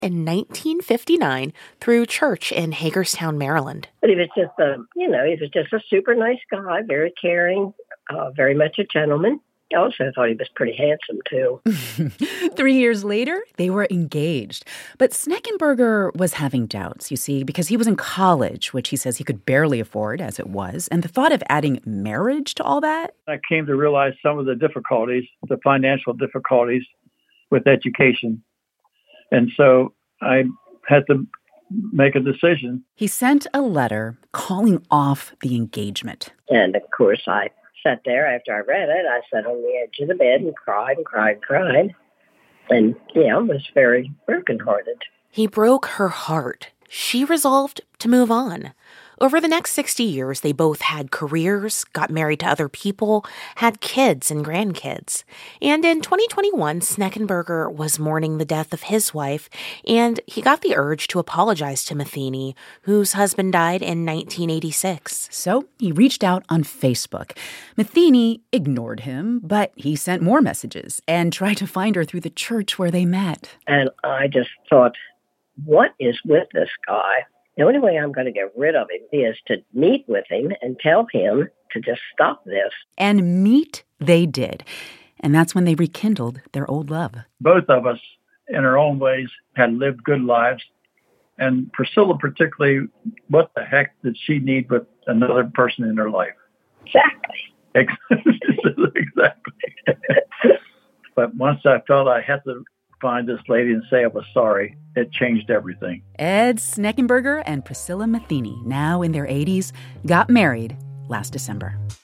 in 1959 through church in Hagerstown, Maryland. But he was just a super nice guy, very caring, very much a gentleman. I also thought he was pretty handsome, too. 3 years later, they were engaged. But Sneckenberger was having doubts, you see, because he was in college, which he says he could barely afford as it was. And the thought of adding marriage to all that? I came to realize some of the difficulties, the financial difficulties with education. And so I had to make a decision. He sent a letter calling off the engagement. And, of course, I sat there after I read it. I sat on the edge of the bed and cried and cried and cried. And, I was very brokenhearted. He broke her heart. She resolved to move on. Over the next 60 years, they both had careers, got married to other people, had kids and grandkids. And in 2021, Sneckenberger was mourning the death of his wife, and he got the urge to apologize to Matheny, whose husband died in 1986. So he reached out on Facebook. Matheny ignored him, but he sent more messages and tried to find her through the church where they met. And I just thought, what is with this guy? The only way I'm going to get rid of him is to meet with him and tell him to just stop this. And meet they did. And that's when they rekindled their old love. Both of us, in our own ways, had lived good lives. And Priscilla particularly, what the heck did she need with another person in her life? Exactly. Exactly. But once I felt I had to find this lady and say I was sorry, it changed everything. Ed Sneckenberger and Priscilla Matheny, now in their 80s, got married last December.